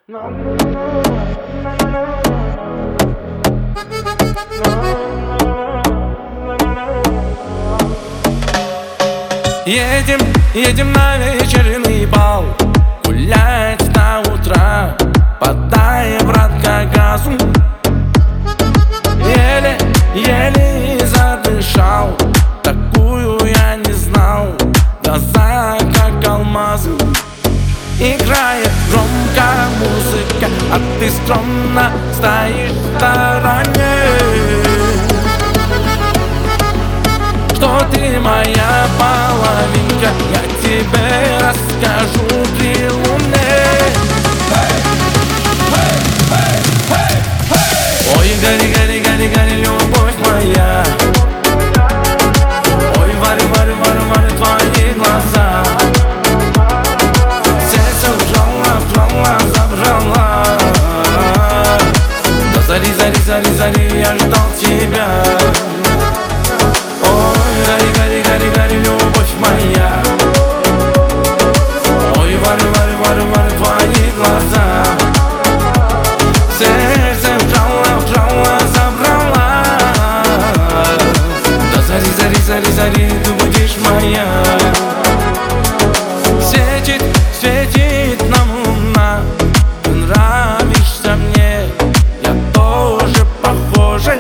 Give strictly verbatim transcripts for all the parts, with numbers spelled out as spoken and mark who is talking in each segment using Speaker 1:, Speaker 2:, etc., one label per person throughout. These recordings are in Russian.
Speaker 1: Едем, едем на вечерний бал, гулять до утра, подай, братка, газу. Еле, еле задышал, такую я не знал, глаза как алмазы. Играет громко музыка, а ты скромно стоишь в стороне. Что ты моя половинка, я тебе расскажу при луне. Ой, гори, гори, гори, гори, любовь моя. Ой, варю, варю, варю, варю твои глаза. Сердце вжала, вжала, забрала. До зари, зари, зари, зари я ждал тебя. Гори, гори, гори, гори, любовь моя. Ой, варю, варю, варю, варю твои глаза. Сердце вжала, вжала, забрала. До зари, зари, зари, зари ты будешь моя. Светит, светит нам луна, ты нравишься мне, я тоже похожа.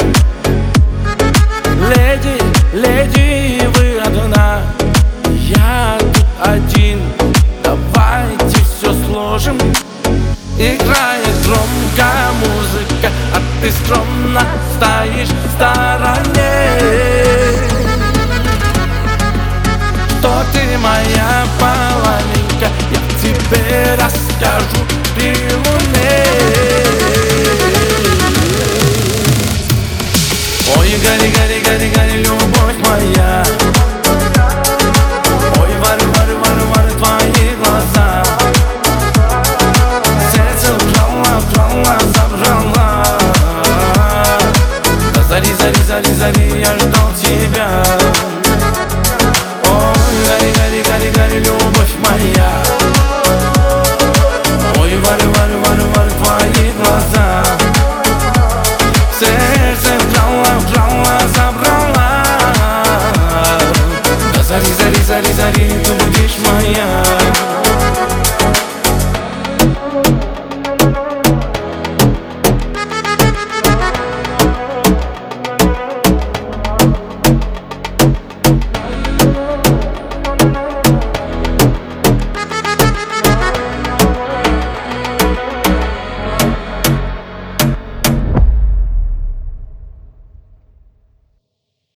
Speaker 1: Леди, леди, вы одна, я тут один, давайте все сложим. Играет громко музыка, а ты скромно стоишь в стороне. Что ты моя половинка, я тебе расскажу при